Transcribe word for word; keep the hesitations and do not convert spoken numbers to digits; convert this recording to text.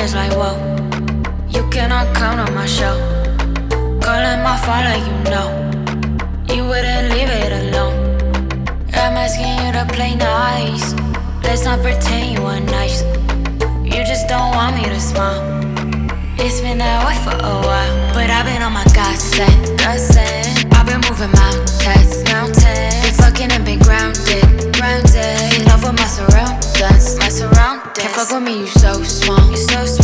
it's like, whoa, you cannot count on my show. Calling my phone like you know, you wouldn't leave it alone. I'm asking you to play nice, let's not pretend you were nice. You just don't want me to smile. It's been that way for a while, but I've been on my godsend, godsend. I've been moving mountains, mountains. Been fucking and been grounded, grounded. In love with my surroundings, my surroundings. Can't fuck with me, you so small, you so small.